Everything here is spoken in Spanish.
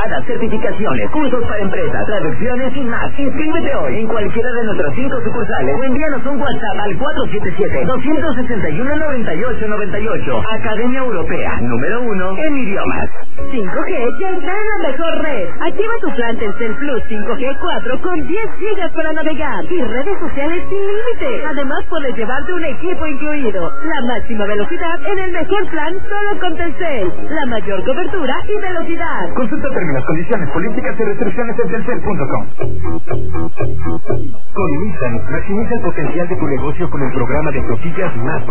privadas, certificaciones, cursos para empresas, traducciones y más. Inscríbete hoy en cualquiera de nuestras 5 sucursales o envíanos un WhatsApp al 477-261-9898. Academia Europea, número 1 en idiomas. 5G ya está en la mejor red. Activa tu plan Telcel Plus 5G 4 con 10 gigas para navegar y redes sociales sin límite. Además puedes llevarte un equipo incluido. La máxima velocidad en el mejor plan solo con Telcel. La mayor cobertura y velocidad. Consulta términos, condiciones, políticas y restricciones en telcel.com. Con Nissan, maximiza el potencial de tu negocio con el programa de flotillas más